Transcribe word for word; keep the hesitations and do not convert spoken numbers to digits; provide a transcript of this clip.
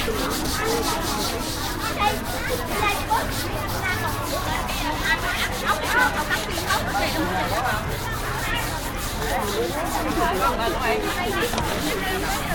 Hãy subscribe cho kênh Ghiền Mì Gõ để không bỏ lỡ những video hấp dẫn.